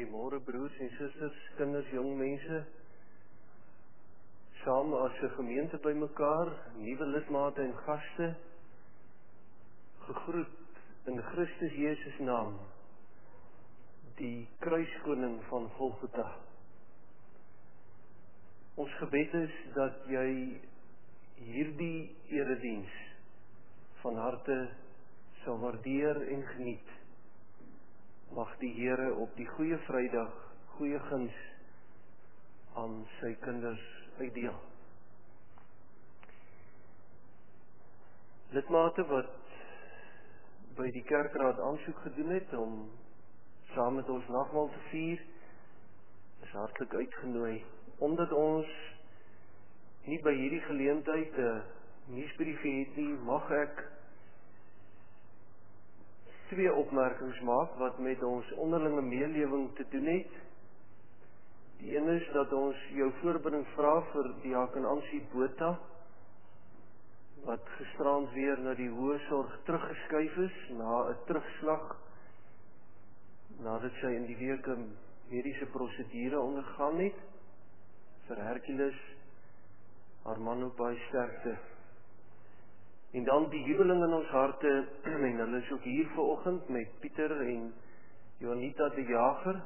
Goeiemôre broers en susters, kinders, jong mense. Saam as 'n gemeente bymekaar, nuwe lidmate en gaste, gegroet in Christus Jesus naam, die kruiskoning van Golgotha. Ons gebed is dat jy hierdie erediens van harte sal waardeer en geniet. Mag die Here op die goeie Vrydag goeie guns aan sy kinders uitdeel. Lidmate wat by die kerkraad aansoek gedoen het om saam met ons nagmaal te vier, is hartlik uitgenooi. Omdat ons nie by hierdie geleentheid 'n nuusbriefie het nie, mag ek 2 opmerkings maak wat met ons onderlinge meelewing te doen het. Die een is dat ons jou voorbinding vra vir diaken Ansie Botha, wat gisterand weer na die hoë sorg teruggeskuif is, na 'n terugslag, nadat sy in die week 'n mediese prosedure ondergaan het. Vir Hercules, haar man ook baie sterkte. En dan die jubeling in ons harte, en hulle is ook hier vanoggend met Pieter en Jonita de Jager.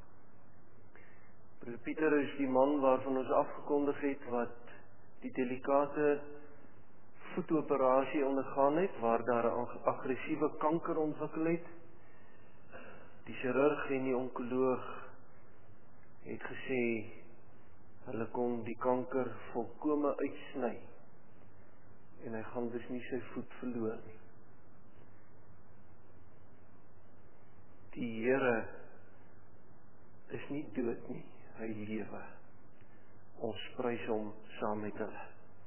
Broer Pieter is die man waarvan ons afgekondig het wat die delikate voetoperasie ondergaan het, waar daar 'n aggressiewe kanker ontwikkel het. Die chirurg en die onkoloog het gesê hulle kon die kanker volkome uitsny en hy gaan dus nie sy voet verloor nie. Die Here is nie dood nie, hy lewe. Ons prys hom saam met hulle.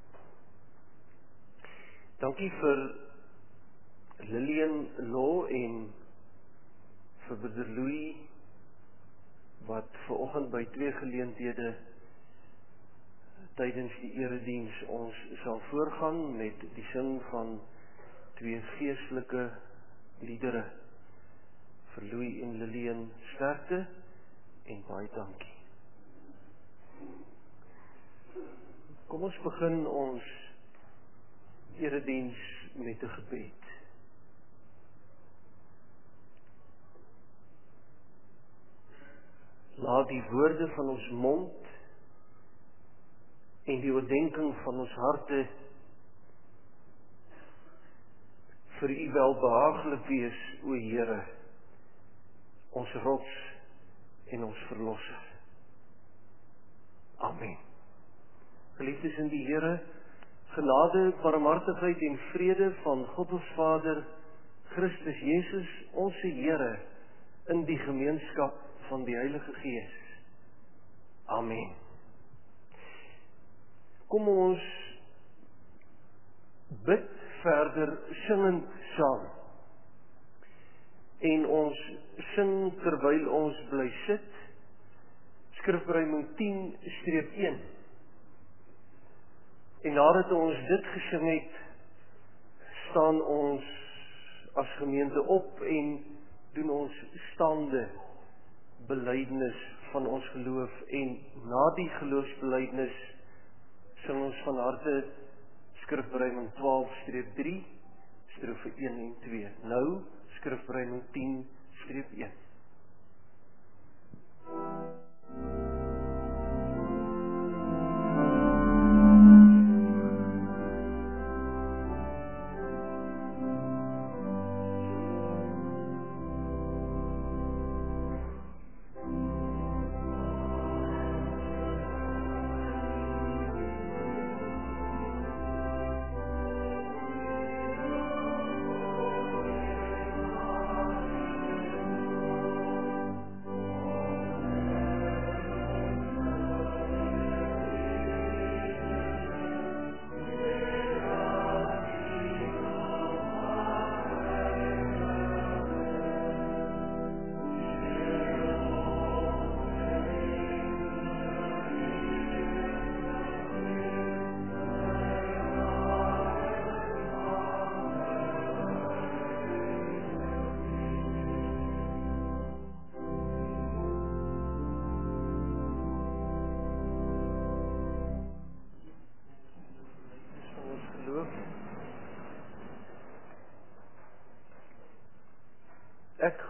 Dankie vir Lillian Law en vir Broeder Louis wat vanoggend by 2 geleenthede tydens die erediens ons sal voorgaan met die sing van 2 geestelike liedere. Vir Louis en Lillian sterkte en baie dankie. Kom ons begin ons erediens met 'n gebed. Laat die woorde van ons mond en die oordenking van ons harte vir U welbehaaglik wees, o Here, ons rots en ons verlosser. Amen. Geliefdes in die Here, genade, barmhartigheid en vrede van God ons Vader, Christus Jesus, onze Here, in die gemeenskap van die Heilige Gees. Amen. Kom ons bid verder singend saam. En ons sing terwyl ons bly sit, Skrifbreiding 10-1. En nadat ons dit gesing het, staan ons as gemeente op en doen ons staande belydenis van ons geloof. En na die geloofsbelydenis sing ons van harte Skrifbreiding 12-3, strofe 1 en 2. Nou, Skrifbreiding 10-1.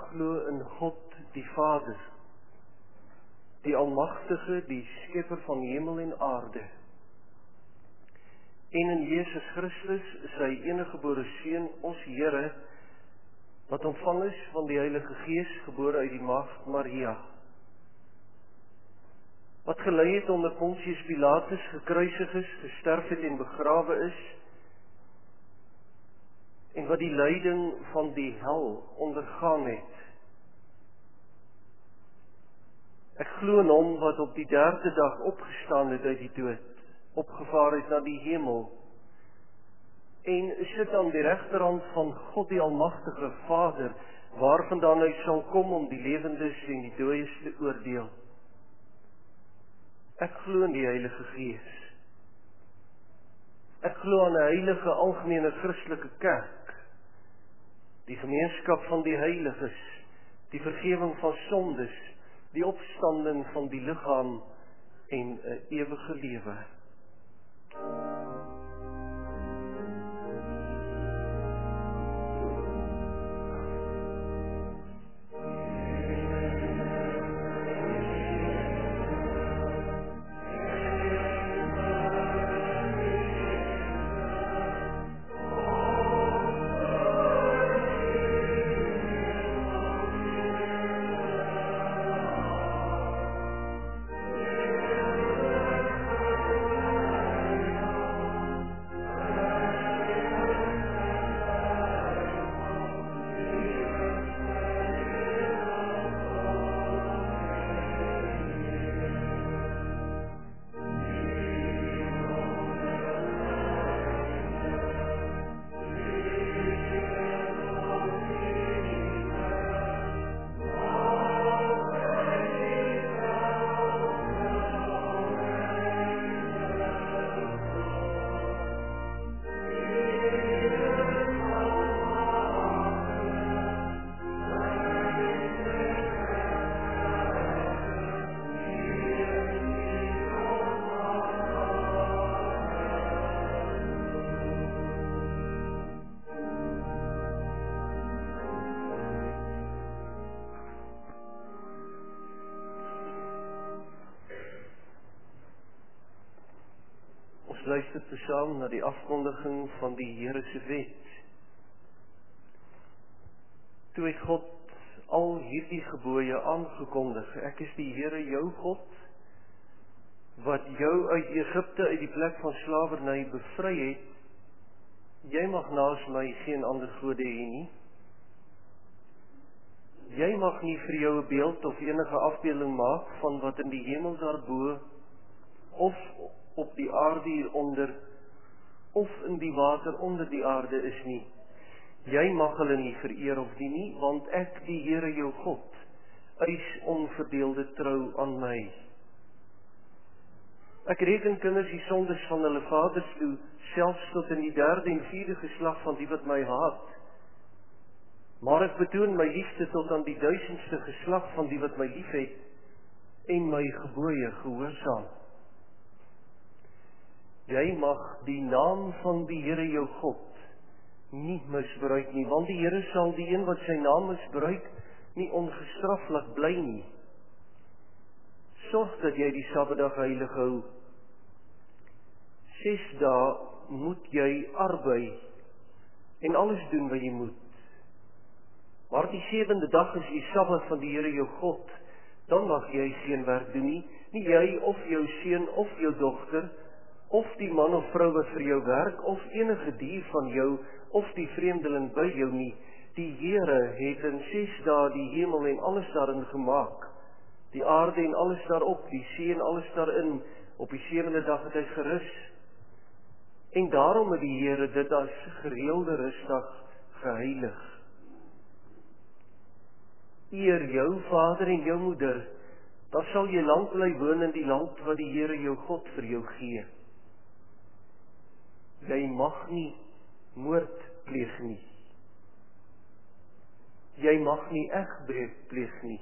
glo in God die Vader, die Almagtige, die Skepper van hemel en aarde, en in Jesus Christus, sy eniggebore Seun, ons Here, wat ontvang is van die Heilige Gees, gebore uit die maagd Maria, wat gelei het onder Pontius Pilatus, gekruisig is, gesterf het en begrawe is, en wat die lyding van die hel ondergaan het. Ek glo in hom wat op die 3de dag opgestaan het uit die dood, opgevaar het na die hemel, en sit aan die regterhand van God die Almagtige Vader, waarvandaan hy sal kom om die lewendes en die dooies te oordeel. Ek glo in die Heilige Gees. Ek glo aan 'n heilige algemene Christelike kerk, die gemeenskap van die heiliges, die vergifnis van sondes, die opstanding van die liggaam en 'n ewige lewe. Luister saam na die afkondiging van die Here se wet. Toe het God al hierdie gebooie aangekondig. Ek is die Here jou God, wat jou uit Egipte, uit die plek van slawerny bevry het. Jy mag naas my geen ander gode hê nie. Jy mag nie vir jou 'n beeld of enige afbeelding maak van wat in die hemel daarbo, of op die aarde hieronder, of in die water onder die aarde is nie. Jy mag hulle nie vereer of dien nie, want ek, die Here jou God, eis onverdeelde trou aan my. Ek reken kinders die sondes van hulle vaders toe, selfs tot in die 3de en 4de geslag van die wat my haat. Maar ek betoon my liefde tot aan die 1000ste geslag van die wat my liefhet en my gebooie gehoorsaam. Jy mag die naam van die Here jou God nie misbruik nie, want die Here sal die een wat sy naam misbruik nie ongestraf laat bly nie. Sorg dat jy die Sabbatdag heilig hou. 6 dae moet jy arbei en alles doen wat jy moet. Maar die 7de dag is die Sabbat van die Here jou God. Dan mag jy geen werk doen nie, nie jy of jou seun of jou dogter, of die man of vrou wat vir jou werk, of enige dier van jou, of die vreemdeling by jou nie. Die Here het in 6 dae die hemel en alles daarin gemaak, die aarde en alles daarop, die see en alles daarin. Op die 7de dag het hy gerus. En daarom het die Here dit as gereelde rusdag geheilig. Eer jou vader en jou moeder, dan sal jy lank bly woon in die land wat die Here jou God vir jou gee. Jy mag nie moord pleeg nie. Jy mag nie egbreek pleeg nie.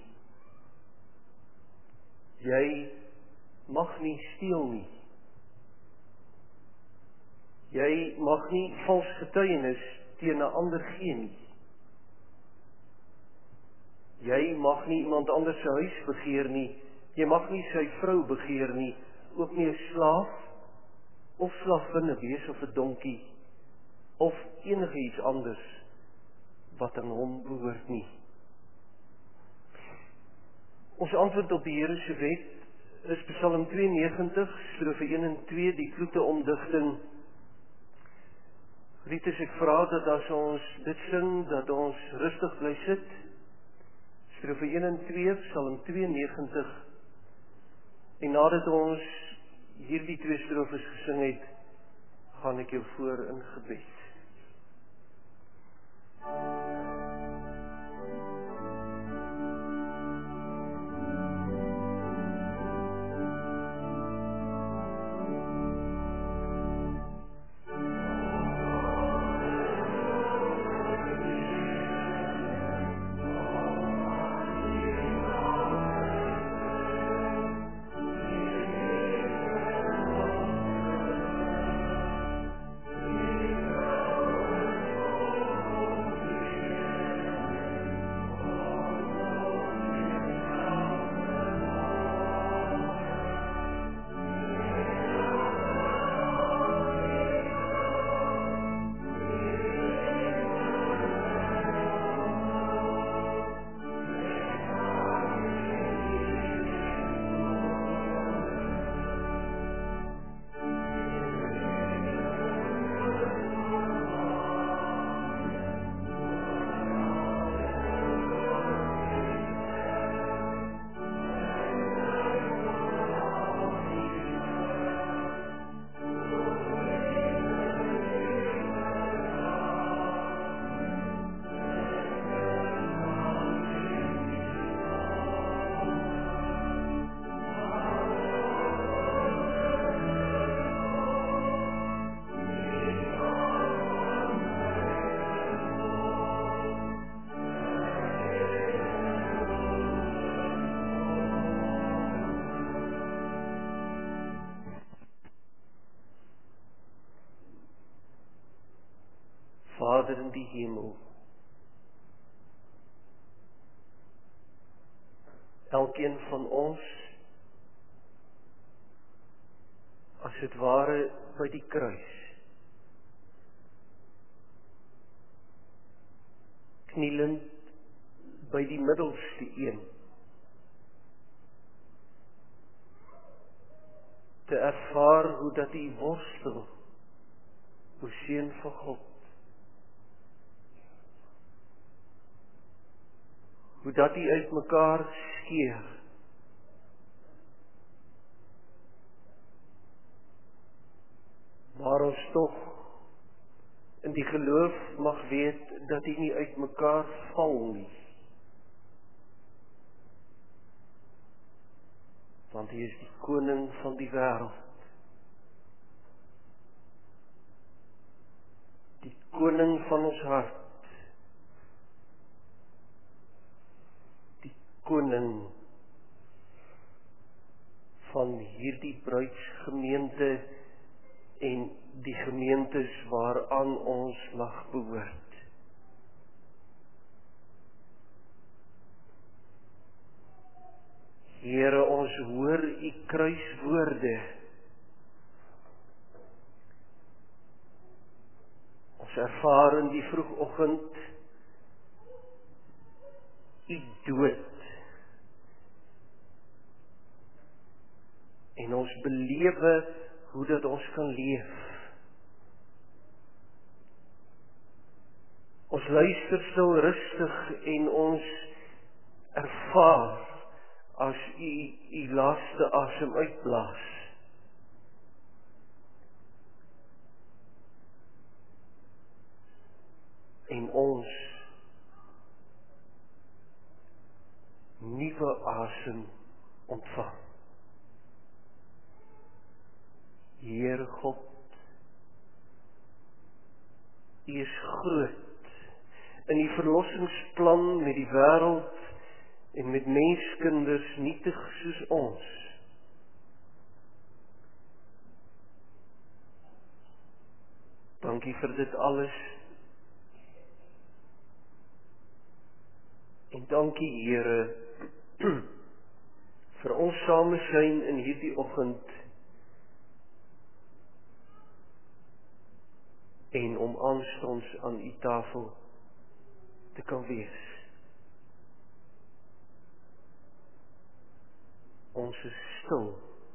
Jy mag nie steel nie. Jy mag nie vals getuienis teen 'n ander gee nie. Jy mag nie iemand anders se huis begeer nie. Jy mag nie sy vrou begeer nie. Ook nie 'n slaaf of slavinne wees of 'n donkie of enige iets anders wat aan hom behoort nie. Ons antwoord op die Here se wet is Psalm 92, strofe 1 en 2, die kloete omdigting. Rietus, ek vra dat as ons dit sing, dat ons rustig bly sit. Strofe 1 en 2, Psalm 92. En nadat ons hierdie 2 strofes gesing het, gaan ek jou voor in gebed. Vader in die hemel, elkeen van ons, as het ware by die kruis, knielend by die middelste een, te ervaar hoe dat die worstel, o Seun van God, hoe dat die uit mekaar skeer, maar ons tog in die geloof mag weet dat die nie uit mekaar val nie, want hy is die koning van die wêreld, die koning van ons hart, koning van hierdie bruidsgemeente en die gemeentes waaraan ons mag behoort. Here, ons hoor u kruiswoorde. Ons ervaar in die vroegoggend u dood. En ons belewe hoe dat ons kan leef. Ons luister stil rustig en ons ervaar as u laaste asem uitblaas. En ons nuwe asem ontvang. Heere God, u is groot in die verlossingsplan met die wêreld en met menskinders nietig soos ons. Dankie vir dit alles en Dankie Here vir ons samesyn in hierdie oggend en om aanstonds aan U tafel te kan wees. Ons is stil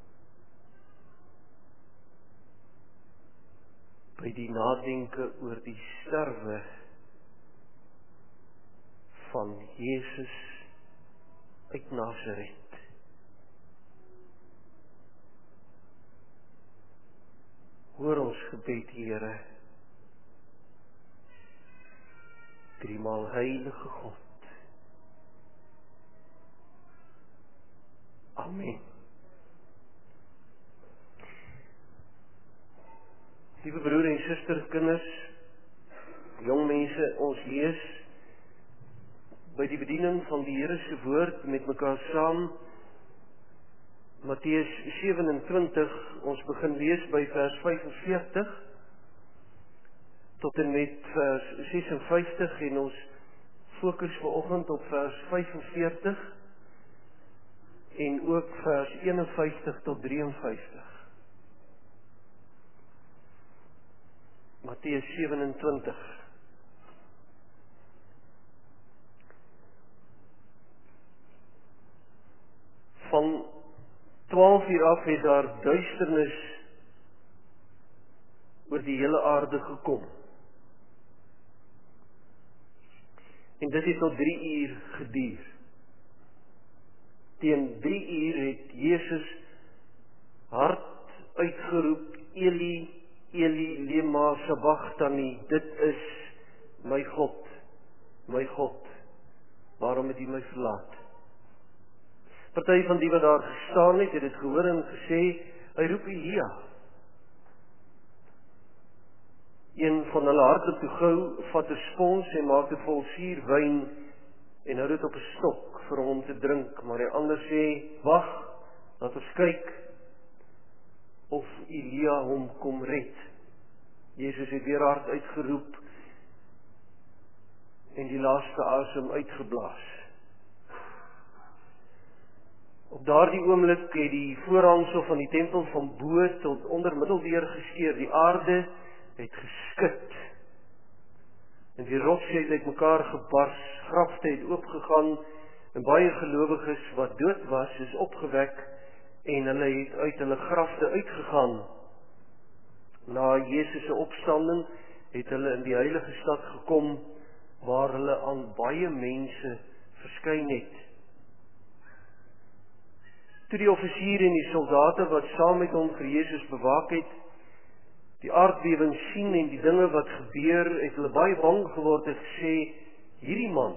by die nadenke oor die sterwe van Jesus uit Nasaret. Hoor ons gebed, Here, driemaal heilige God. Amen. Liewe broer en suster, kinders, jong mense, ons lees by die bediening van die Here se woord met mekaar saam, Matteus 27, ons begin lees by vers 45 tot en met vers 56 en ons fokus vanoggend op vers 45 en ook vers 51 tot 53. Matteus 27. Van 12 uur af het daar duisternis oor die hele aarde gekom. En dit het tot 3 uur geduur. Teen 3 uur het Jesus hard uitgeroep, Eli, Eli, lema sabachthani, dit is my God, waarom het U my verlaat? Party van die wat daar gestaan het dit gehoor en gesê, hy roep Elia. Een van hulle hardloop toe gou, vat 'n spons en maak dit vol suurwyn en hou dit op 'n stok vir hom te drink, maar die ander sê, wag, laat ons kyk of Elia hom kom red. Jesus het weer hard uitgeroep en die laaste asem uitgeblaas. Op daardie oomblik het die voorhangsel van die tempel van bo tot onder middeldeur geskeur, die aarde het geskit en die rots het uitmekaar gebars, grafte het oopgegaan en baie gelowiges wat dood was is opgewek en hulle het uit hulle grafte uitgegaan. Na Jesus se opstanding het hulle in die heilige stad gekom waar hulle aan baie mense verskyn het. Toe die offisier en die soldate wat saam met hom vir Jesus bewaak het, die aardbewing sien en die dinge wat gebeur, het hulle baie bang geword en gesê, hierdie man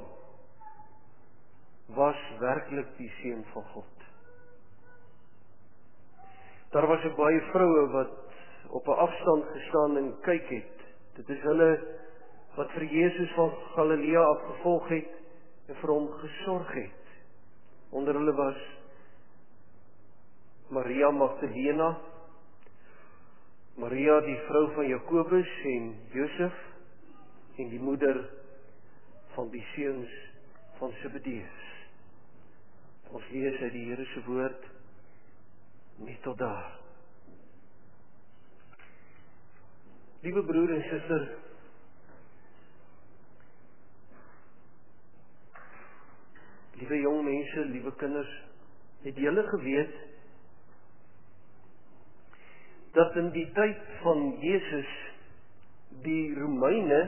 was werklik die seun van God. Daar was ook baie vroue wat op 'n afstand gestaan en kyk het. Dit is hulle wat vir Jesus van Galilea afgevolg het en vir hom gesorg het. Onder hulle was Maria Magdalena, Maria die vrou van Jakobus en Josef en die moeder van die seuns van Zebedeus. Ons lees uit die Here se woord net tot daar. Liewe broer en suster, liewe jong mense, liewe kinders, het julle geweet dat in die tyd van Jesus die Romeine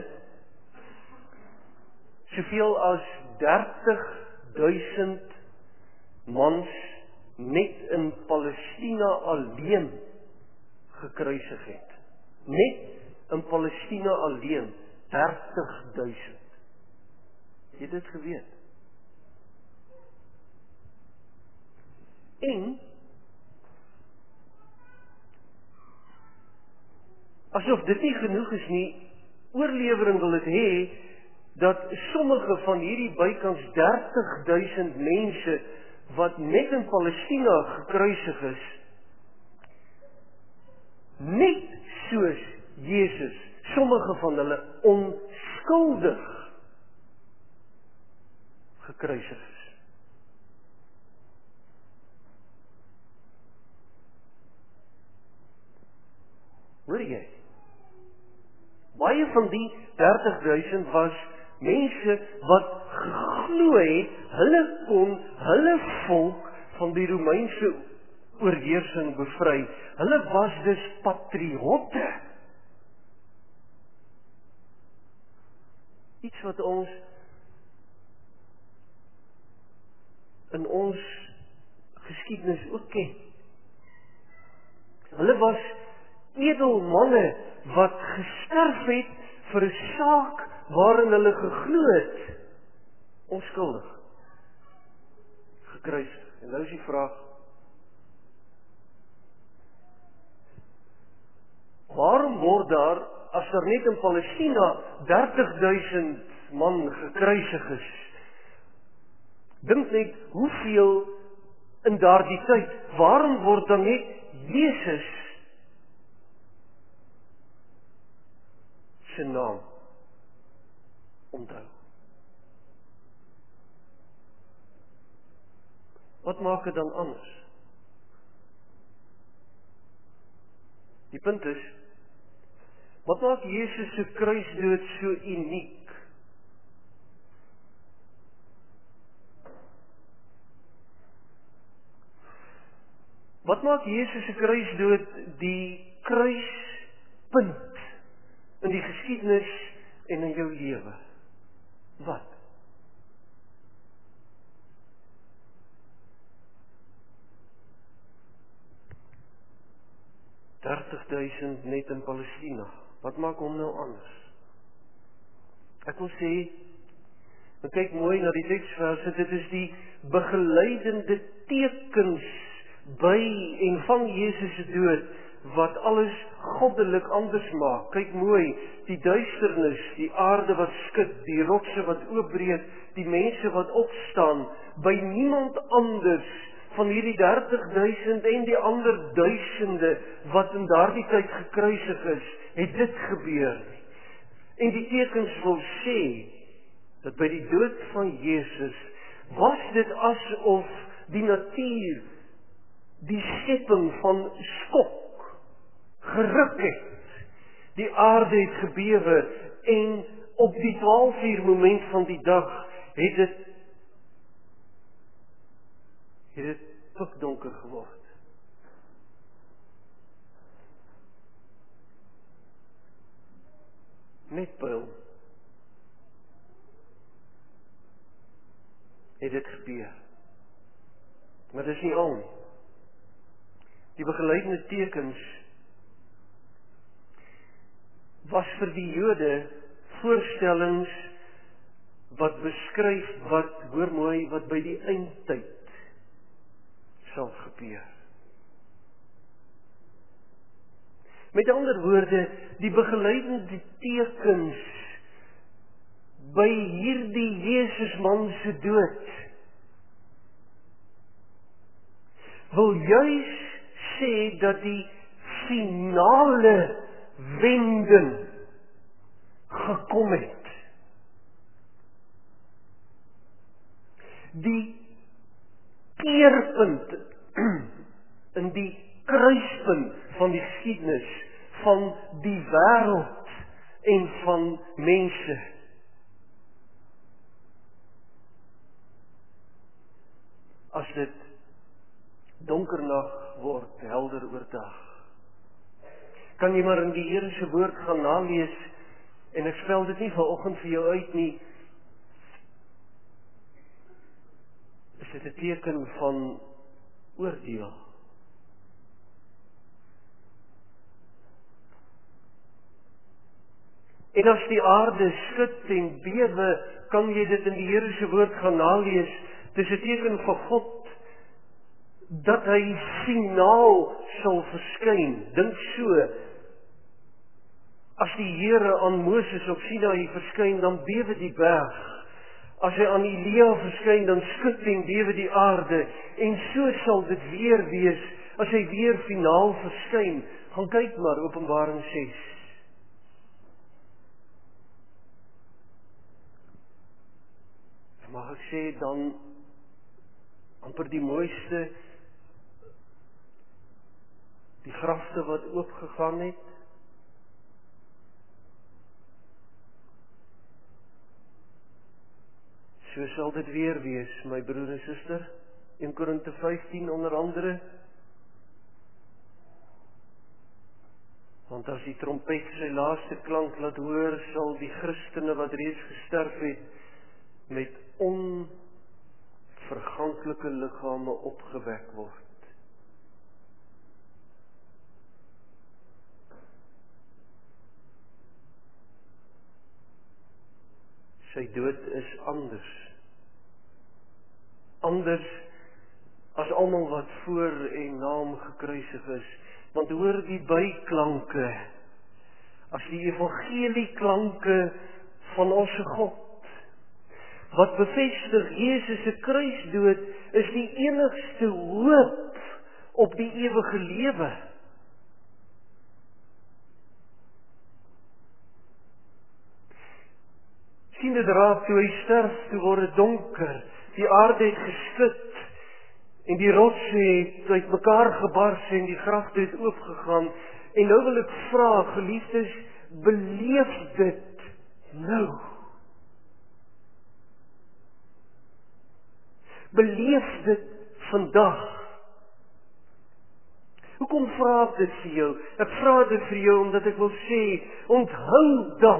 soveel as 30.000 mans net in Palestina alleen gekruisig het. Net in Palestina alleen 30.000. Het jy dit geweet? En asof dit nie genoeg is nie, oorlewering wil dit hê dat sommige van hierdie bykans 30.000 mense wat net in Palestina gekruisig is, net soos Jesus, sommige van hulle onskuldig gekruisig is. Hoor jy? Baie van die 30.000 was mense wat geglo het, hulle kon hulle volk van die Romeinse oorheersing bevry. Hulle was dus patriotte. Iets wat ons in ons geskiedenis ook ken. Hulle was edelmanne wat gesterf het vir 'n saak waarin hulle geglo het, onskuldig, gekruisig. En nou is die vraag, waarom word daar, as daar net in Palestina 30.000 man gekruisig is, dink net hoeveel in daardie tyd, waarom word dan net Jesus se naam onthou? Wat maak dit dan anders? Die punt is, wat maak Jesus se kruisdood so uniek? Wat maak Jesus se kruisdood die kruispunt in die geskiedenis en in jou lewe? Wat? $30.000 net in Palestina. Wat maak hom nou anders? Ek wil sê, kyk mooi na die teksverse, dit is die begeleidende tekens by en van Jesus se dood wat alles goddelik anders maak. Kyk mooi, die duisternis, die aarde wat skud, die rotse wat oopbreek, die mense wat opstaan, by niemand anders van hierdie 30.000 en die ander duisende wat in daardie tyd gekruisig is, het dit gebeur. En die tekens wil sê, dat by die dood van Jesus, was dit asof die natuur, die skepping van skok, geruk het. Die aarde het gebewe, en op die 12 uur moment van die dag, het dit pikdonker geword. Net pyl het dit gebeur. Maar dis nie al nie. Die begeleidende tekens was vir die Jode voorstellings wat beskryf wat, hoor mooi, wat by die eindtyd sal gebeur. Met ander woorde, die begeleidende tekens by hierdie Jesusman se dood wil juis sê dat die finale wending gekom het. Die keerpunt in die kruispunt van die geskiedenis van die wêreld en van mense. As dit donker nag word, helder oordag, kan jy maar in die Here se woord gaan nalees, en ek spel dit nie vanoggend vir jou uit nie, is dit 'n teken van oordeel. En as die aarde skud en bewe, kan jy dit in die Here se woord gaan nalees, dis 'n teken van God, dat hy finaal sal verskyn. Dink so, as die Here aan Moses op Sinaï verskyn, dan bewe die berg. As hy aan Elia verskyn, dan skud en bewe die aarde. En so sal dit weer wees, as hy weer finaal verskyn. Gaan kyk maar, Openbaring 6. mag ek sê dan amper die mooiste, die grafte wat oopgegaan het. So sal dit weer wees, my broer en suster. 1 Korinte 15 onder andere. Want as die trompet sy laaste klank laat hoor, sal die Christene wat reeds gesterf het, met onverganklike liggame opgewek word. Sy dood is anders. Anders as almal wat voor en na hom gekruisig is. Want hoor die byklanke, as die evangelieklanke van ons God, wat bevestig Jesus se kruisdood is die enigste hoop op die ewige lewe. Sien dit raak toe hy sterf, toe word dit donker, die aarde het geskud, en die rotse het uit mekaar gebars en die grafte het oopgegaan. En nou wil ek vra, geliefdes, beleef dit nou. Beleef dit vandag. Hoekom vra ek dit vir jou? Ek vra dit vir jou omdat ek wil sê, onthou dan,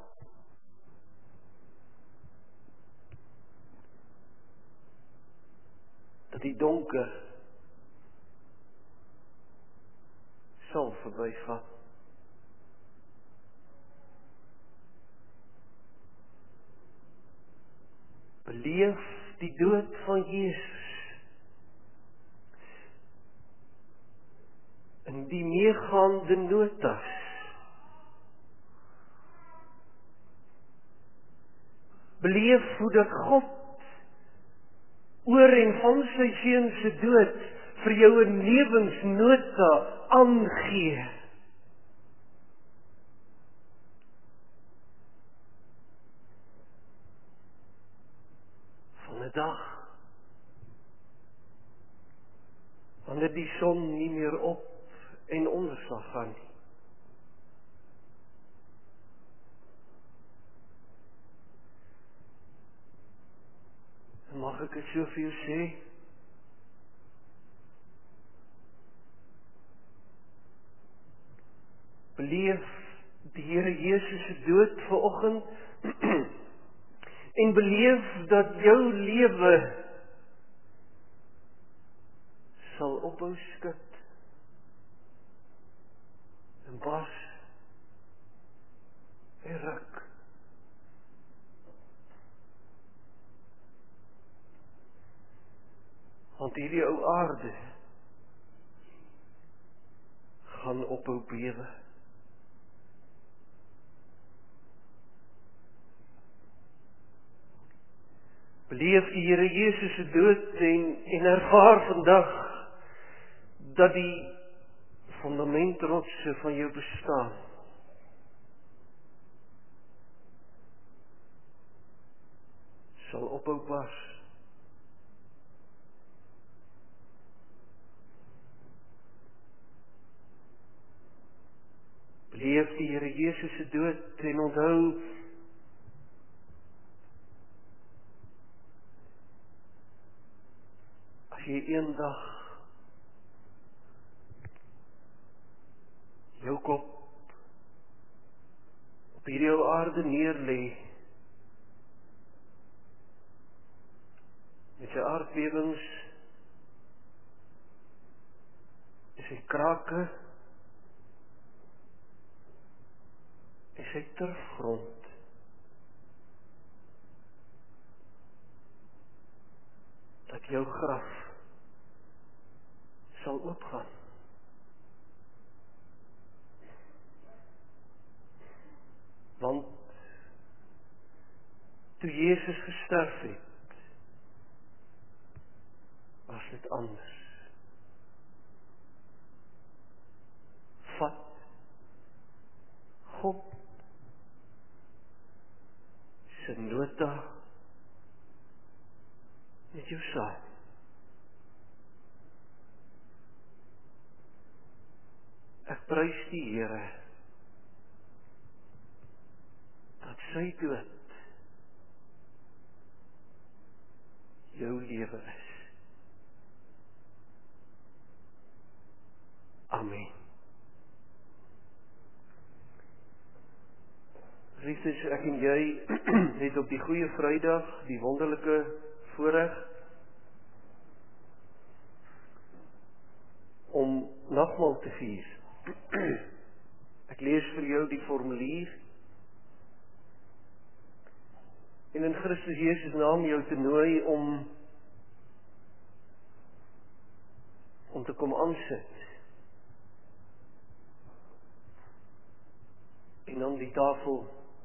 dat die donker sal verbygaan. Beleef die dood van Jesus in die meegaande notas. Beleef hoe dat God oor en van sy seun se dood vir jou 'n lewensnota aangee. Van 'n dag wanneer die son nie meer op en onder sal gaan nie. Mag ek dit so vir jou sê? Beleef die Here Jesus se dood vanoggend en beleef dat jou lewe sal ophou skud en bars en ruk. Want hierdie ou aarde gaan ophou bewe. Beleef die Here Jesus se dood en ervaar vandag dat die fundamentrotse van jou bestaan sal ophou bars. Beleef die Here Jesus se dood en onthou as jy eendag jou kop op hierdie ou aarde neerlê met sy aardbewings en sy krake en sy turfgrond, dat jou graf sal oopgaan. Want toe Jesus gesterf het, was dit anders. Vat God se nota jou saam. Ek prys die Here dat sy dood jou lewe is. Amen. Christus, ek en jy het op die Goeie Vrydag die wonderlike voorreg om nagmaal te vier. Ek lees vir jou die formulier en in Christus Jesus naam jou te nooi om te kom aansit en aan die tafel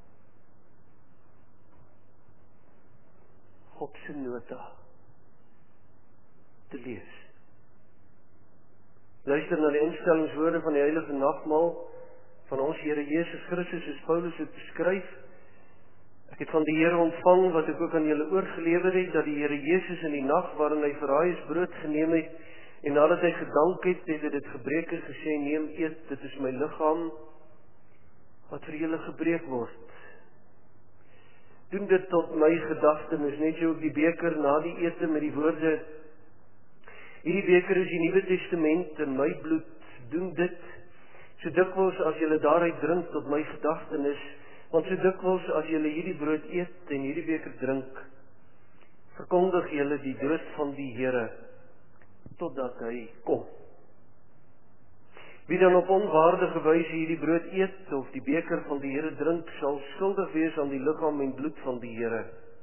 God se nota te lees. Luister na die instellingswoorde van die heilige nagmaal van ons Here Jesus Christus, soos Paulus het beskryf. Ek het van die Here ontvang wat ek ook aan julle oorgelewer het, dat die Here Jesus in die nag waarin hy verraai is brood geneem het en nadat hy gedank het, het hy dit gebreek en gesê: neem, eet, dit is my liggaam wat vir julle gebreek word. Doen dit tot my gedagtenis, net so ook die beker na die ete met die woorde: hierdie beker is die Nuwe Testament in my bloed, doen dit so dikwels as julle daaruit drink tot my gedagtenis, want so dikwels as julle hierdie brood eet en hierdie beker drink, verkondig julle die dood van die Here totdat hy kom. Wie dan op onwaardige wyse hierdie brood eet of die beker van die Here drink, sal skuldig wees aan die liggaam en bloed van die Here.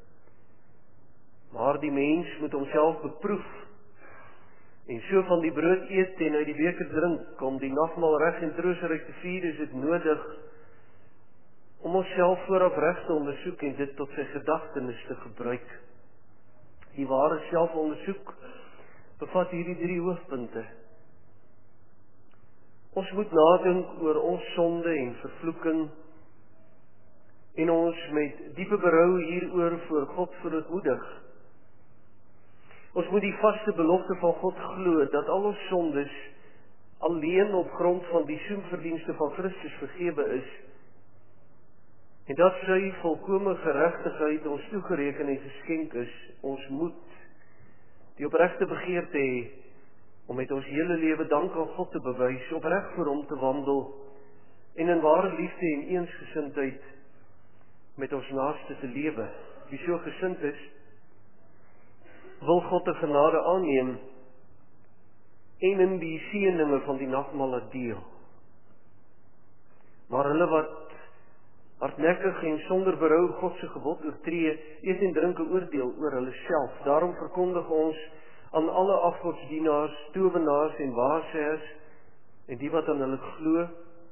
Maar die mens moet homself beproef en so van die brood eet en uit die beker drink. Om die nagmaal reg en troosteryk te vier, is dit nodig om onsself vooraf reg te ondersoek en dit tot sy gedagtenis te gebruik. Die ware selfondersoek bevat hierdie 3 hoofpunte. Ons moet nadink oor ons sonde en vervloeking en ons met diepe berou hieroor voor God verootmoedig. Ons moet die vaste belofte van God glo dat al ons sondes alleen op grond van die soenverdienste van Christus vergewe is en dat sy volkome geregtigheid ons toegereken en geskenk is. Ons moet die opregte begeerte hê om met ons hele lewe dank aan God te bewys, opreg vir hom te wandel en in ware liefde en eensgesindheid met ons naaste te lewe. Wie so gesind is, wil God die genade aanneem en in die seëninge van die nagmaal deel. Maar hulle wat hardnekkig en sonder berou God se gebod oortree, eet en drink 'n oordeel oor hulle self. Daarom verkondig ons aan alle afgodsdienaars, towenaars en waarsêers en die wat aan hulle glo,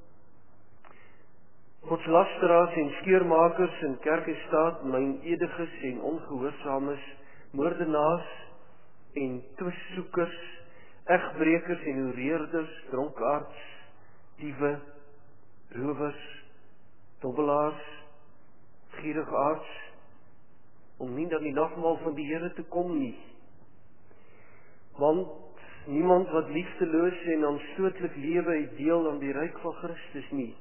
godslasteraars en skeurmakers in kerk en staat, mynediges en ongehoorsaames, moordenaars en twissoekers, egbrekers en hoereerders, dronkaards, diewe, rowers, dobbelaars, gierigaards, om nie dan die nagmaal van die Here te kom nie. Want niemand wat liefdeloos en aanstootlik lewe het deel aan die ryk van Christus nie.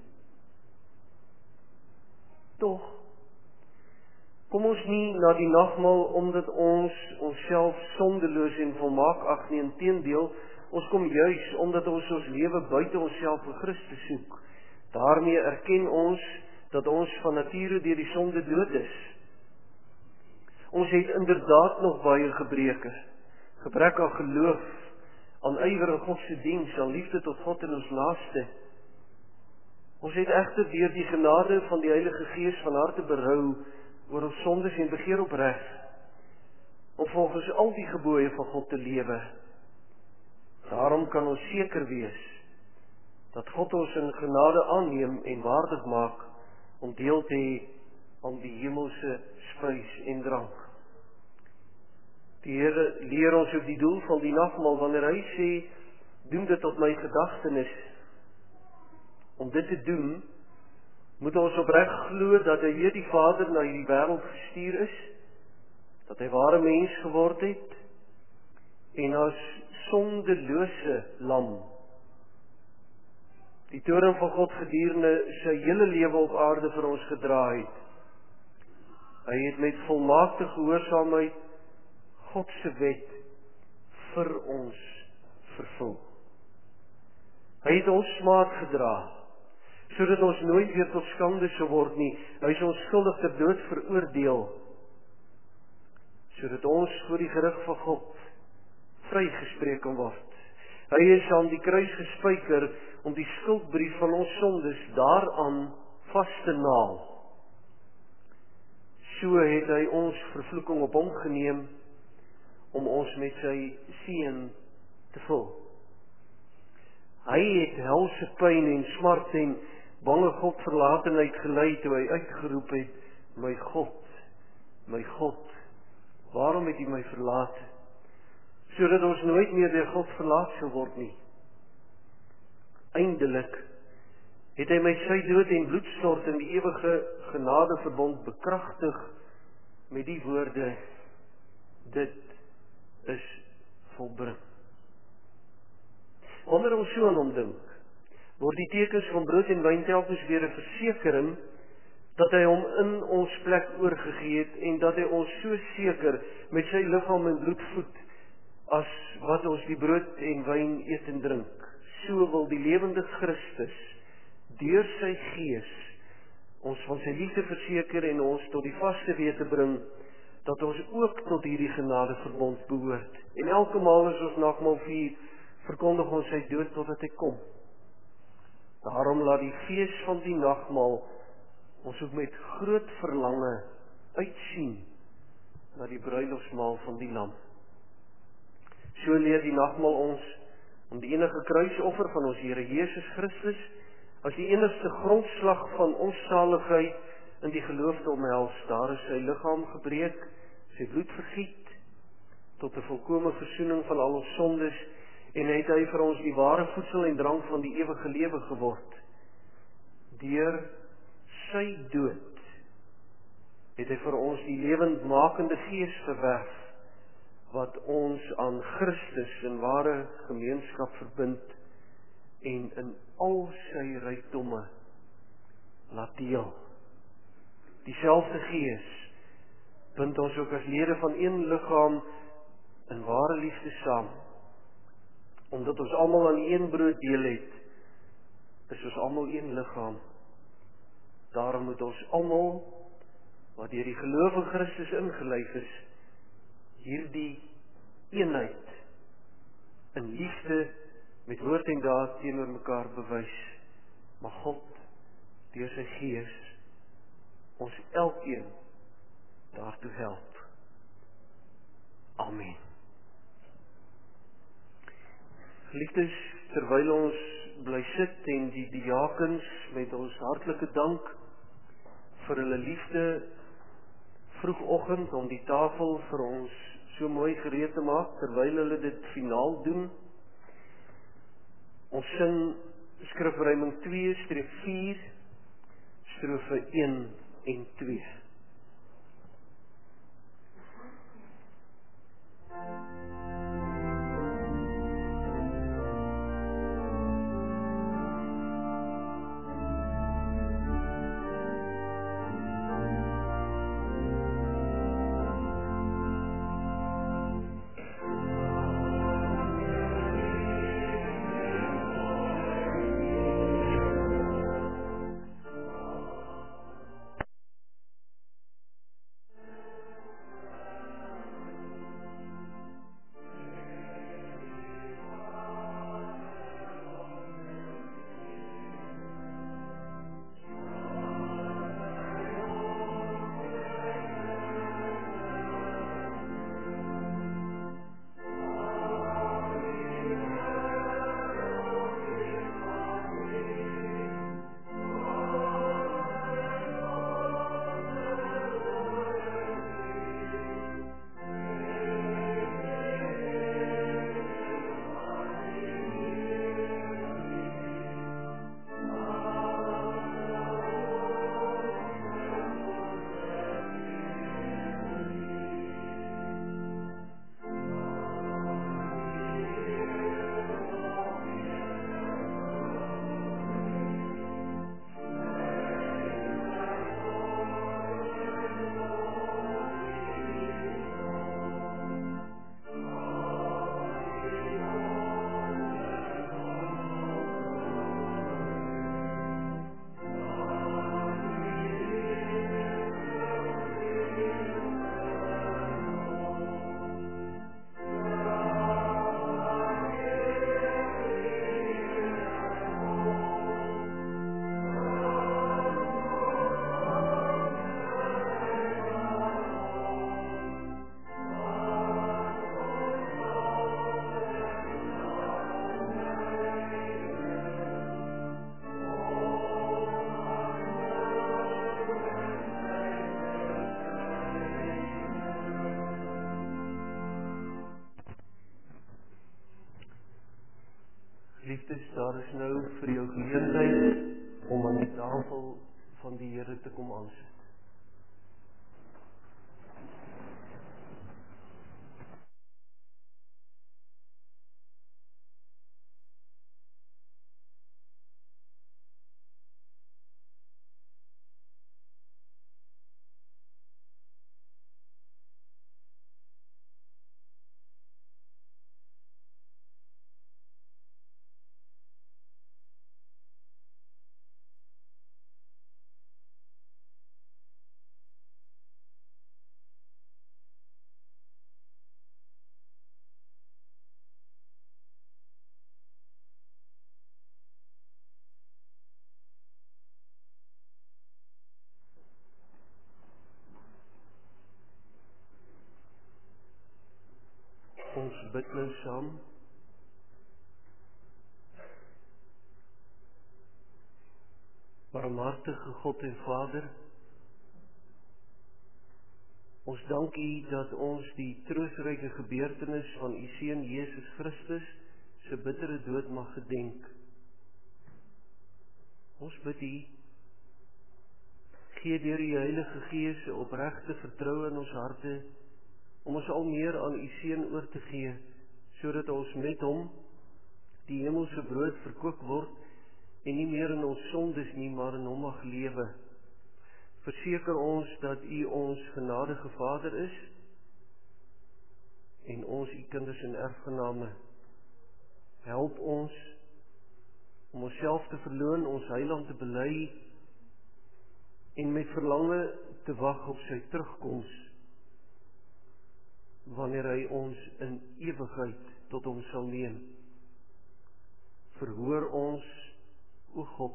Tog, kom ons nie na die nagmaal omdat ons onsself sondeloos en volmaak ag nie, inteendeel, ons kom juis omdat ons ons lewe buite onsself vir Christus soek. Daarmee erken ons dat ons van nature deur die sonde dood is. Ons het inderdaad nog baie gebreke, gebrek aan geloof, aan ywer in God se diens, aan liefde tot God en ons naaste. Ons het egter deur die genade van die Heilige Gees van harte berou oor ons sondes en begeer opreg om volgens al die gebooie van God te lewe. Daarom kan ons seker wees dat God ons in genade aanneem en waardig maak om deel te hê aan die hemelse spys en drank. Die Here leer ons ook die doel van die nagmaal wanneer hy sê, doen dit tot my gedagtenis. Om dit te doen, moet ons opreg glo dat hy weer die Vader na hierdie wêreld gestuur is, dat hy ware mens geword het, en as sondelose lam die toorn van God gedurende sy hele lewe op aarde vir ons gedra het. Hy het met volmaakte gehoorsaamheid God se wet vir ons vervul. Hy het ons smaad gedra, sodat ons nooit weer tot skande sou word nie. Hy is ons skuldig ter dood veroordeel, sodat ons voor die gerig van God vrygespreek kan word. Hy is aan die kruis gespyker om die skuldbrief van ons sondes daaraan vas te naal. So het hy ons vervloeking op hom geneem om ons met sy seën te vul. Hy het helse pyn en smart en bange Godverlatenheid gelei toe hy uitgeroep het, my God, waarom het U my verlaat? Sodat ons nooit meer deur God verlaat sal word nie. Eindelik het hy met sy dood en bloedstort in die ewige genadeverbond bekragtig met die woorde, dit is volbring. Wanneer ons so aan hom dink, word die tekens van brood en wyn telkens weer 'n versekering dat hy hom in ons plek oorgegee het en dat hy ons so seker met sy liggaam en bloed voed as wat ons die brood en wyn eet en drink. So wil die lewende Christus deur sy Gees ons van sy liefde verseker en ons tot die vaste wete bring dat ons ook tot hierdie genadeverbond behoort. En elke maal as ons nagmaal vier, verkondig ons sy dood totdat hy kom. Daarom laat die fees van die nagmaal ons ook met groot verlange uitsien na die bruilofsmaal van die Lam. So leer die nagmaal ons om die enige kruisoffer van ons Here Jesus Christus as die enigste grondslag van ons saligheid in die geloof te omhels. Daar is sy liggaam gebreek, sy bloed vergiet tot 'n volkomme versoening van al ons sondes en het hy vir ons die ware voedsel en drank van die ewige lewe geword. Deur sy dood het hy vir ons die lewendmakende Gees verwerf wat ons aan Christus in ware gemeenskap verbind en in al sy rykdomme laat deel. Dieselfde Gees bind ons ook as lede van een liggaam in ware liefde saam. Omdat ons almal aan een brood deel het, is ons almal een liggaam. Daarom moet ons almal wat deur die geloof in Christus ingelyf is, hierdie eenheid in liefde met woord en daad teenoor mekaar bewys. Mag God deur sy Gees ons elkeen daartoe help. Amen. Geliefdes, terwyl ons bly sit en die diakens met ons hartlike dank vir hulle liefde vroegoggend om die tafel vir ons so mooi gereed te maak, terwyl hulle dit finaal doen. Ons sing skrifruiming 2/4, strofe 1 en 2. geliefdes, daar is nou vir jou geleentheid om aan die tafel van die Here te kom aansit. Ons bid nou saam. Barmhartige God en Vader, ons dank U dat ons die troostryke gebeurtenis van U Seun Jesus Christus se bittere dood mag gedenk. Ons bid U, gee deur die Heilige Gees 'n opregte vertroue in ons harte om ons al meer aan U Seun oor te gee, sodat ons met Hom die hemelse brood verkoop word en nie meer in ons sondes nie, maar in Hom mag lewe. Verseker ons dat U ons genadige Vader is en ons U kinders en erfgename. Help ons om onsself te verloon, ons Heiland te bely en met verlange te wag op sy terugkoms, wanneer hy ons in ewigheid tot hom sal neem. Verhoor ons, o God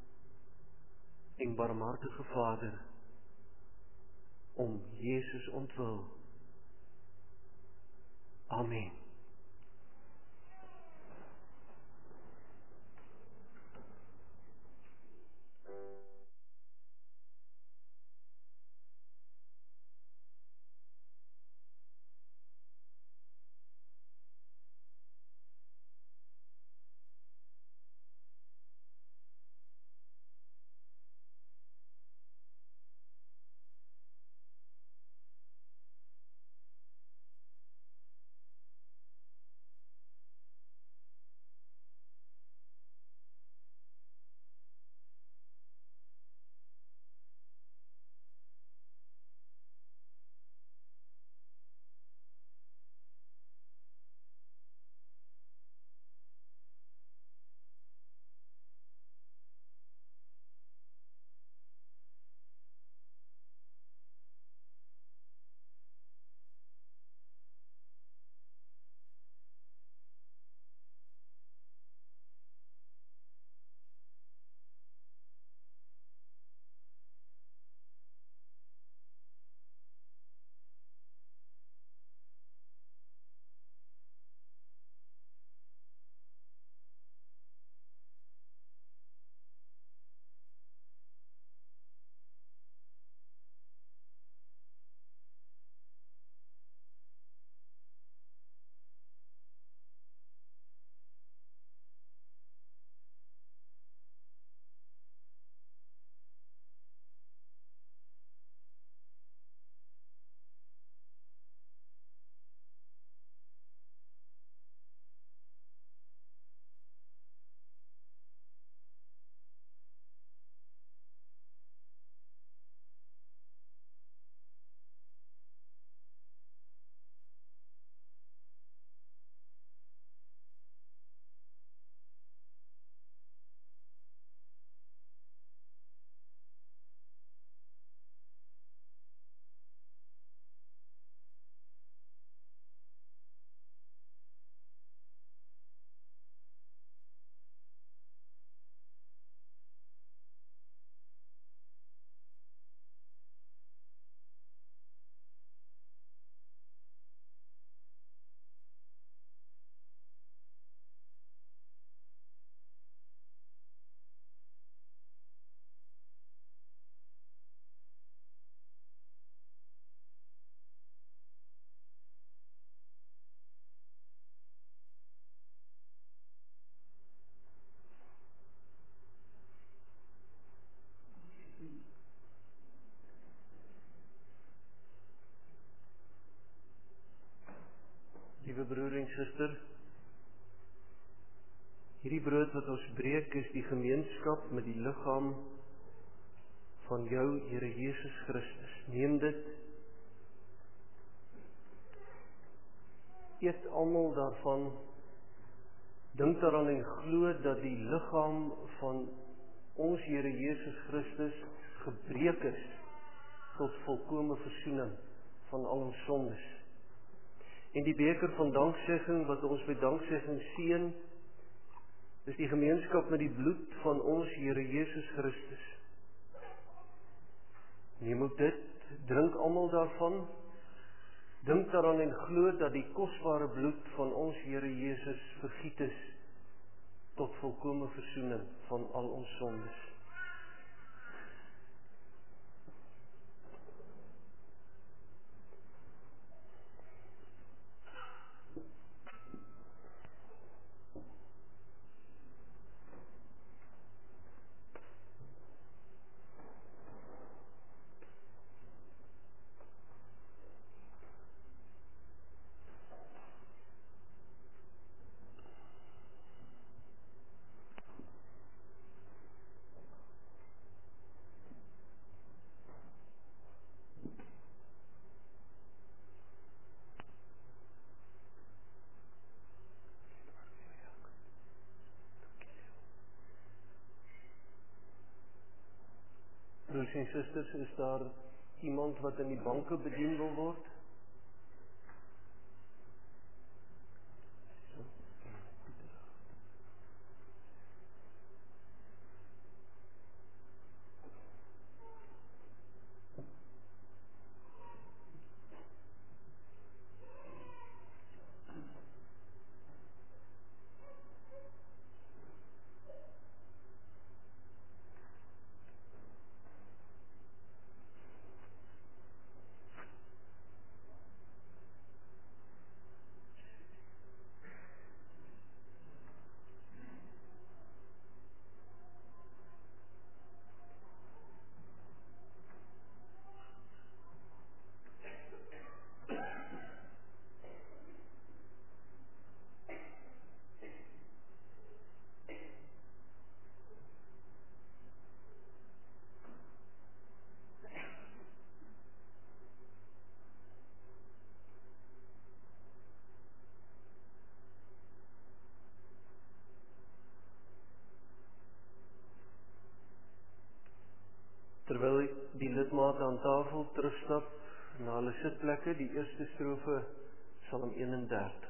en barmhartige Vader, om Jesus ontwil. Amen. Liewe broer en suster, hierdie brood wat ons breek is die gemeenskap met die liggaam van jou, Here Jesus Christus. Neem dit, eet almal daarvan, dink daaraan en glo dat die liggaam van ons Here Jesus Christus gebreek is tot volkome versoening van al ons sondes. En die beker van danksegging wat ons met danksegging seën, is die gemeenskap met die bloed van ons Here Jesus Christus. Neem ook dit, drink almal daarvan, dink daaraan en glo dat die kosbare bloed van ons Here Jesus vergiet is tot volkome versoening van al ons sondes. Broers en susters, is daar iemand wat in die banke bedien wil word? Terwyl die lidmate aan tafel terugstap na hulle sitplekke, die eerste strofe, Psalm 31.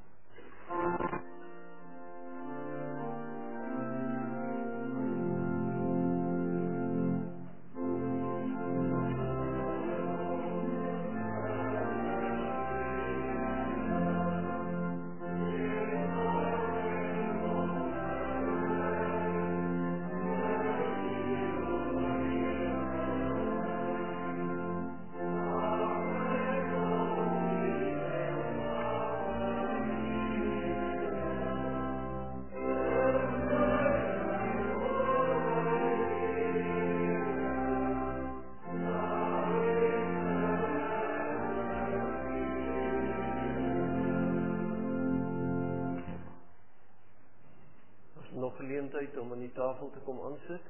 Nog geleentheid om aan die tafel te kom aansit.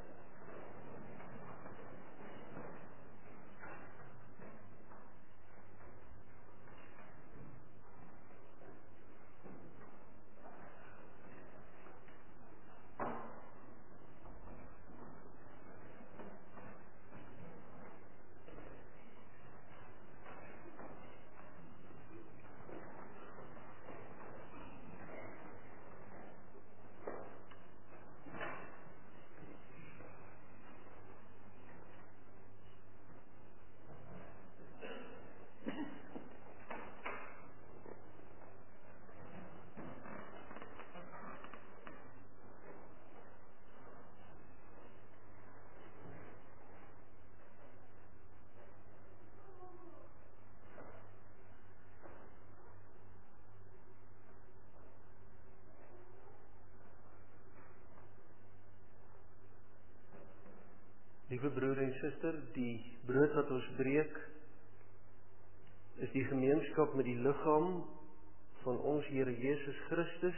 Liewe broer en suster, die brood wat ons breek, is die gemeenskap met die liggaam van ons Here Jesus Christus.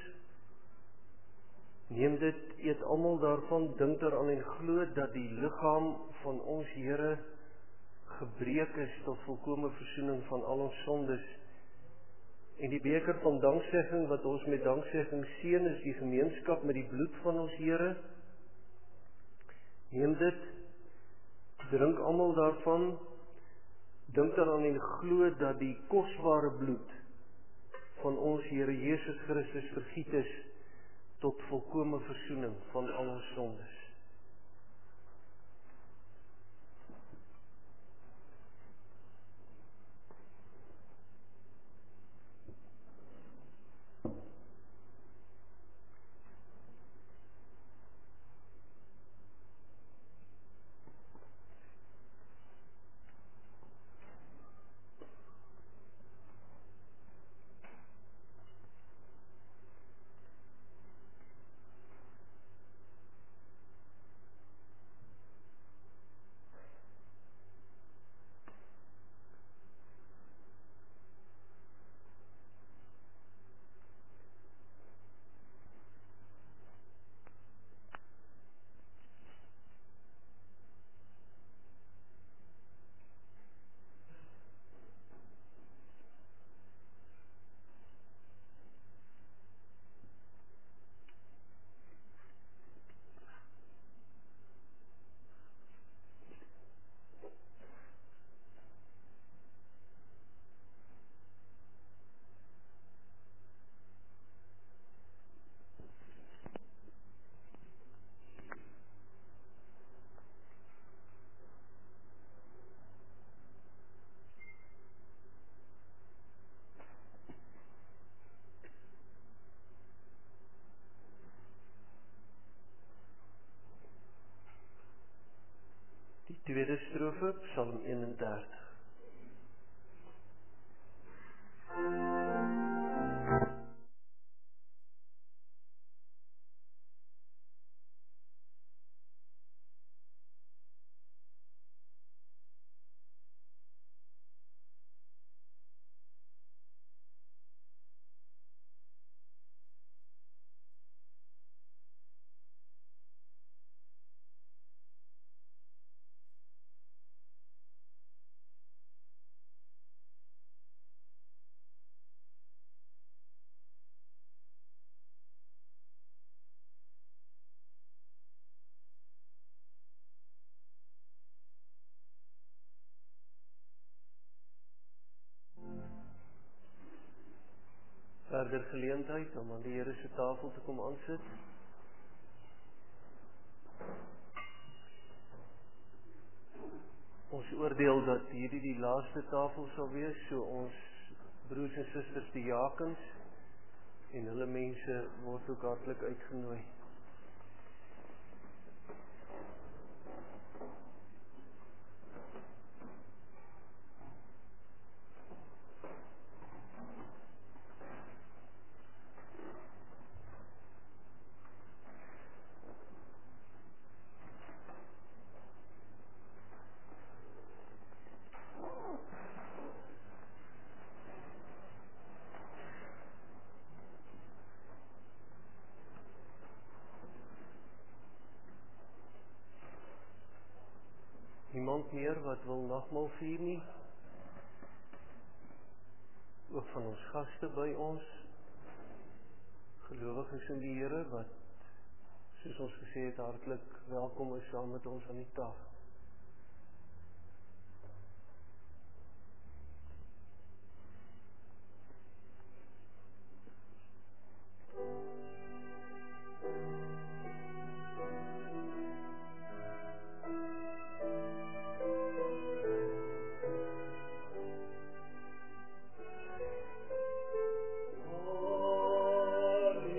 Neem dit, eet almal daarvan, dink daaraan en glo dat die liggaam van ons Here gebreek is tot volkome versoening van al ons sondes. En die beker van danksegging wat ons met danksegging seën, is die gemeenskap met die bloed van ons Here. Neem dit, drink almal daarvan, dink daaraan en glo dat die kosbare bloed van ons Here Jesus Christus vergiet is tot volkome versoening van al ons sondes. Die tweede strofe, Psalm 31. Verder geleentheid om aan die Here se tafel te kom aansit. Ons oordeel dat hierdie die laaste tafel sal wees, so ons broers en susters die diakens en hulle mense word ook hartlik uitgenooi. Niemand meer wat wil nagmaal vier nie. Ook van ons gaste by ons, gelowiges in die Here wat, soos ons gesê het, hartlik welkom is saam met ons aan die tafel.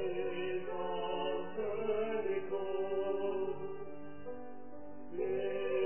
Yeah.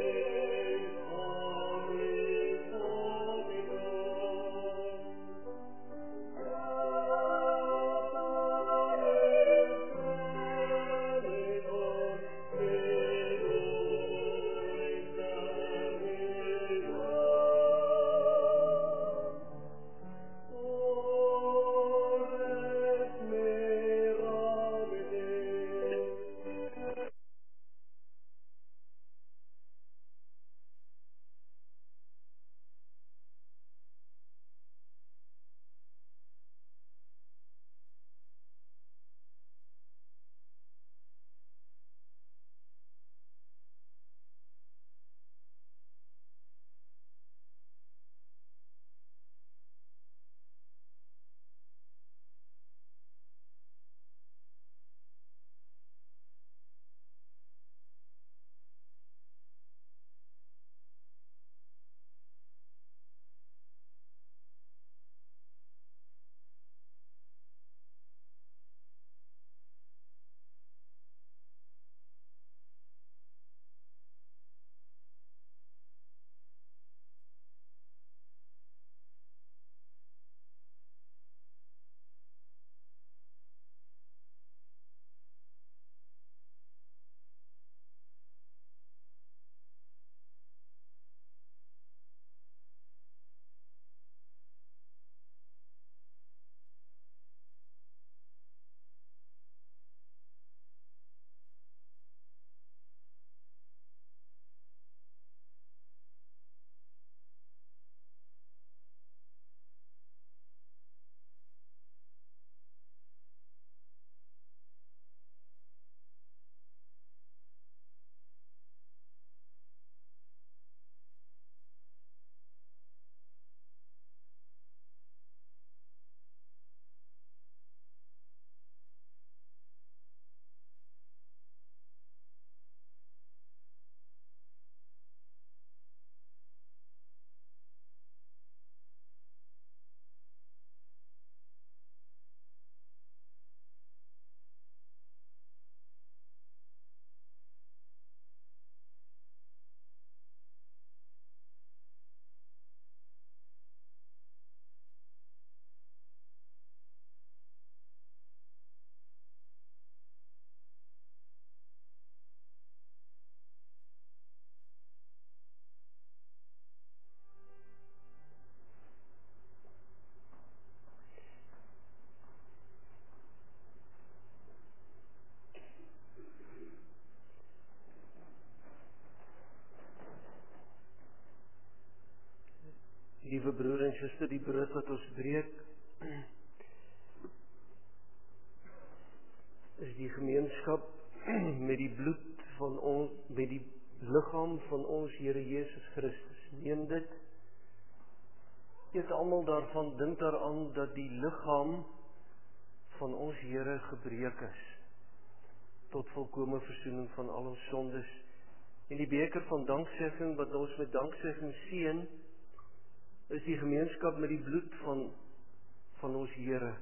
tot die brood wat ons breek, is die gemeenskap met die bloed van ons, met die liggaam van ons Here Jesus Christus. Neem dit. Eet almal daarvan, dink daaraan dat die liggaam van ons Here gebreek is, tot volkome versoening van al ons sondes. En die beker van danksegging wat ons met danksegging seën, is die gemeenskap met die bloed van ons Here.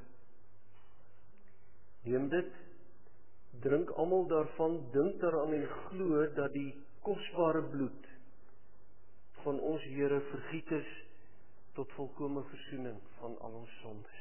Neem dit, drink almal daarvan, dink daaraan en glo dat die kosbare bloed van ons Here vergiet is tot volkome versoening van al ons sondes.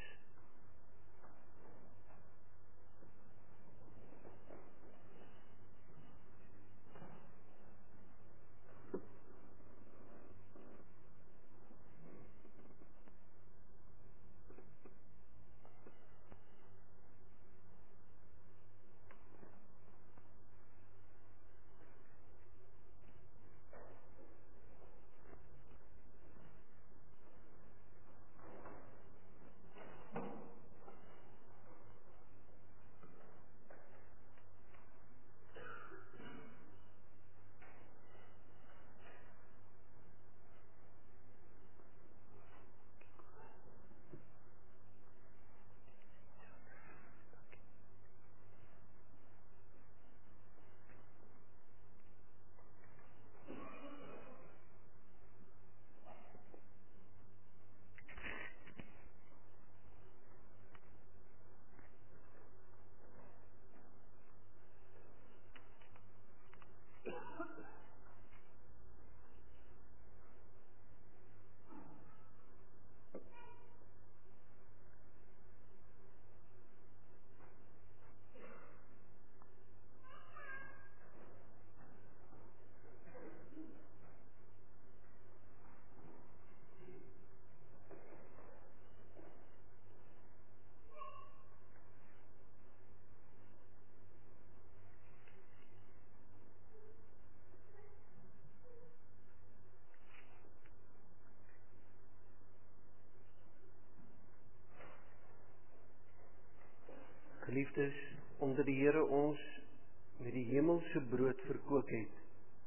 Geliefdes, omdat die Here ons met die hemelse brood verkoop het,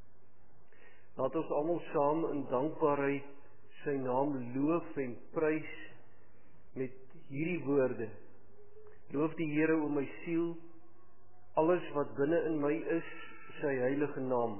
laat ons almal saam in dankbaarheid sy naam loof en prys met hierdie woorde. Loof die Here o my siel, alles wat binne in my is, sy heilige naam.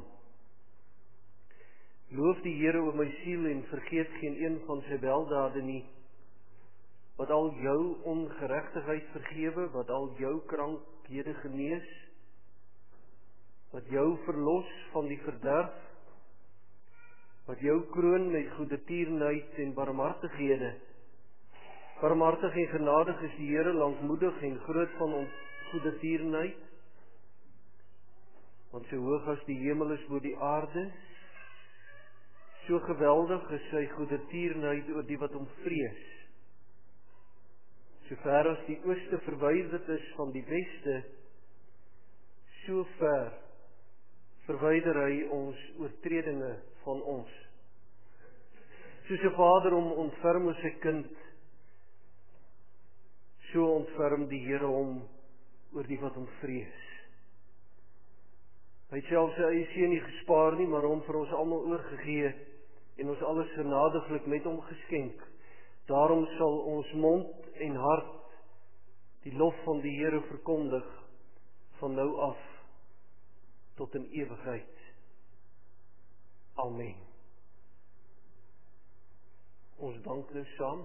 Loof die Here o my siel en vergeet geen een van sy weldade nie, wat al jou ongeregtigheid vergewe, wat al jou krankhede genees, wat jou verlos van die verderf, wat jou kroon met goedertierenheid en barmhartighede. Barmhartig en genadig is die Here, lankmoedig en groot van goedertierenheid, want so hoog as die hemel is bo die aarde, so geweldig is sy goedertierenheid oor die wat hom vrees. So ver as die ooste verwyderd is van die weste, so ver verwyder hy ons oortredinge van ons. Soos 'n vader hom ontferm as sy kind, so ontferm die Here hom oor die wat hom vrees. Hy het self sy eie seun nie gespaar nie, maar hom vir ons almal oorgegee en ons alles genadiglik met hom geskenk. Daarom sal ons mond en hart die lof van die Here verkondig van nou af tot in ewigheid. Amen. Ons dank nou saam.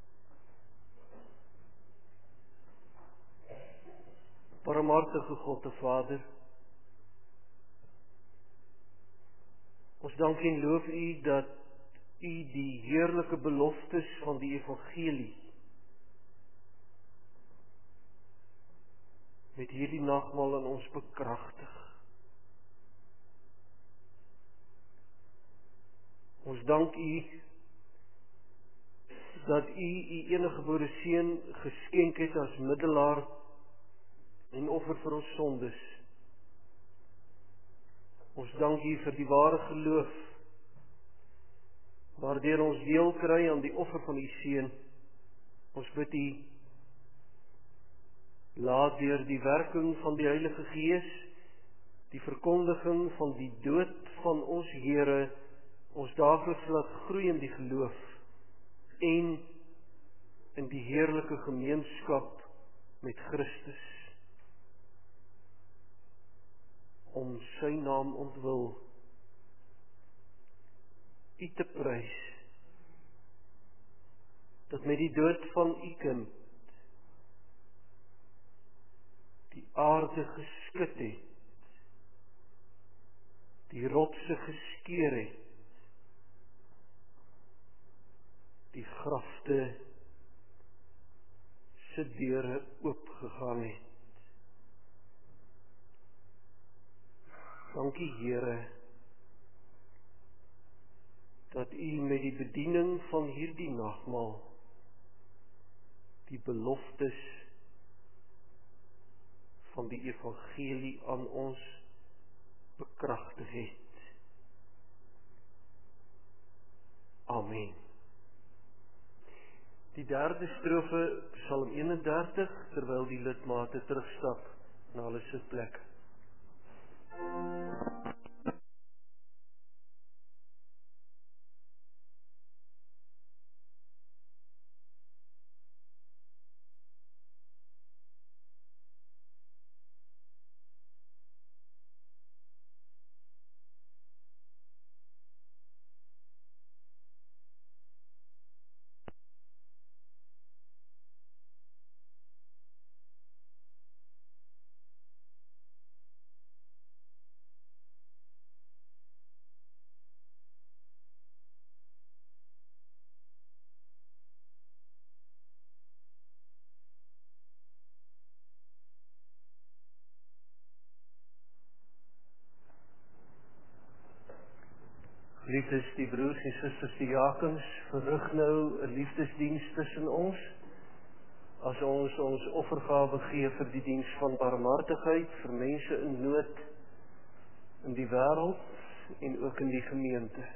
Barmhartige God de Vader, ons dank en loof U dat U die heerlike beloftes van die evangelie met hierdie nagmaal aan ons bekragtig. Ons dank U dat U U enige gebore seun geskenk het as middelaar en offer vir ons sondes. Ons dank U vir die ware geloof waardeur ons deel kry aan die offer van U Seun. Ons bid U, laat deur die werking van die Heilige Gees, die verkondiging van die dood van ons Here, ons daagliks laat groei in die geloof en in die heerlike gemeenskap met Christus, om sy naam ontwil U te prys, dat met die dood van U kind die aarde geskit het, die rotse geskeur het, die grafte se deure oopgegaan het. Dankie Here, dat U met die bediening van hierdie nagmaal die beloftes van die evangelie aan ons bekragtig het. Amen. Die derde strofe, Psalm 31, terwyl die lidmate terugstap na hulle sitplek. Liefdes, die broers en susters, die diakens, verrig nou 'n liefdesdiens tussen ons, as ons ons offergawe gee vir die diens van barmhartigheid, vir mense in nood, in die wêreld en ook in die gemeente.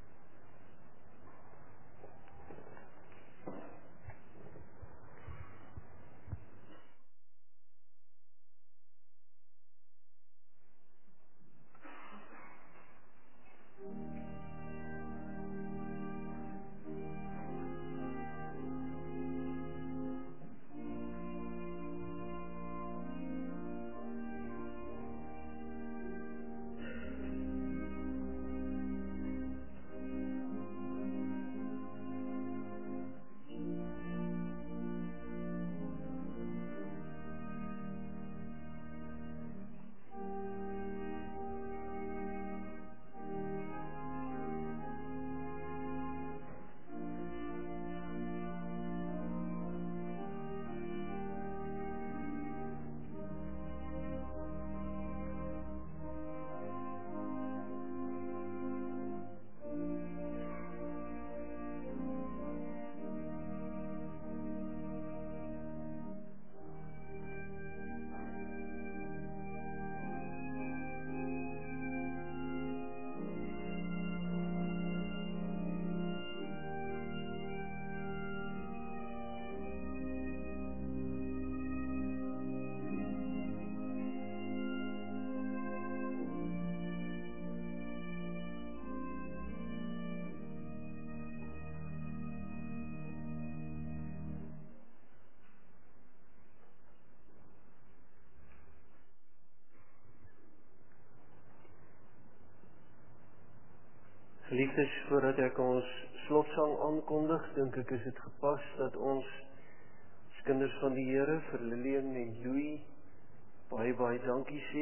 Geliefdes, voordat ek ons slotsang aankondig, dink ek is dit gepas dat ons as kinders van die Here vir Lillian en Louis baie dankie sê.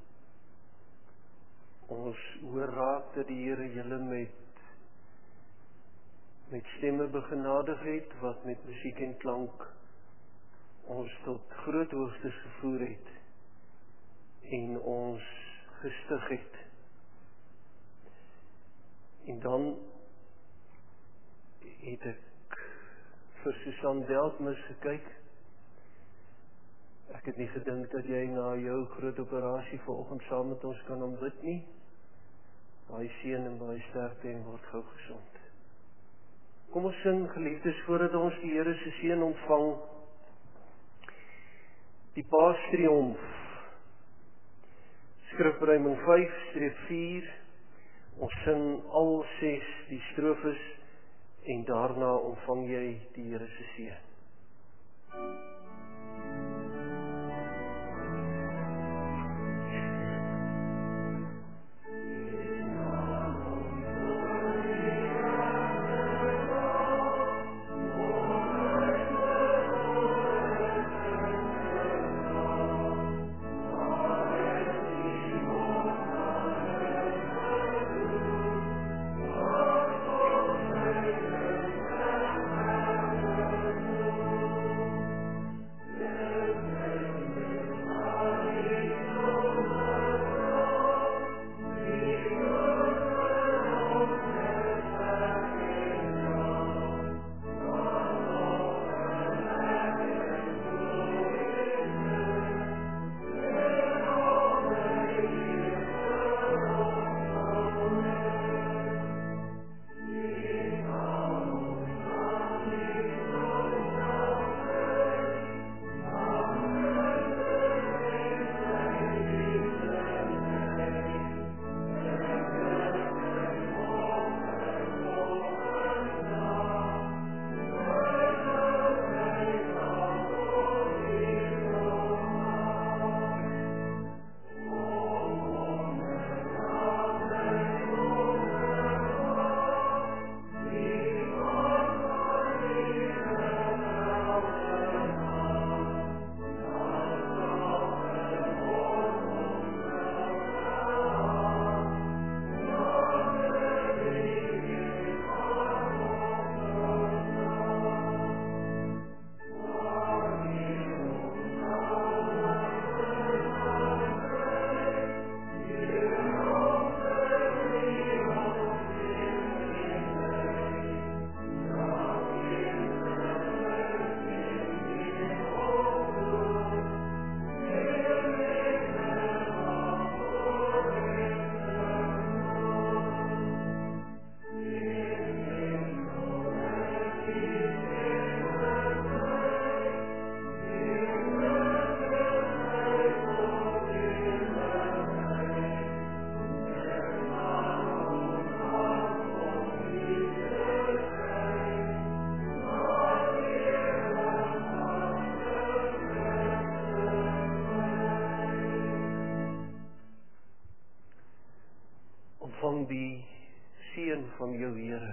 Ons hoor raak dat die Here julle met stemme begenadig het, wat met musiek en klank ons tot groot hoogtes gevoer het en ons gestig het. En dan het ek vir Susan Deltmus gekyk. Ek het nie gedink dat jy na jou groot operasie vanoggend saam met ons kan aanbid nie. Baie seën en baie sterkte en word gou gesond. Kom ons sing, geliefdes, voordat ons die Here se seën ontvang, die Paastriomf, skrifberuiming 5-4, ons sing al 6 die strofes, en daarna ontvang jy die Here se seën. Ontvang die seën van jou Here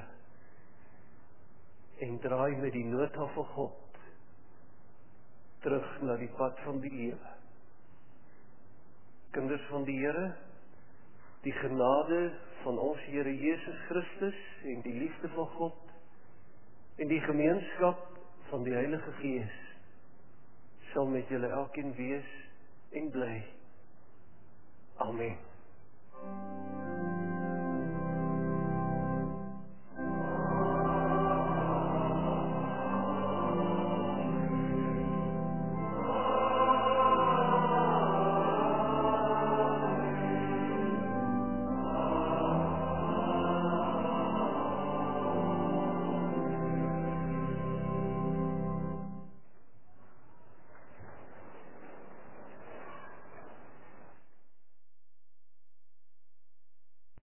en draai met die nota van God terug na die pad van die lewe. Kinders van die Here, die genade van ons Here Jesus Christus en die liefde van God en die gemeenskap van die Heilige Gees sal met julle elkeen wees en bly. Amen.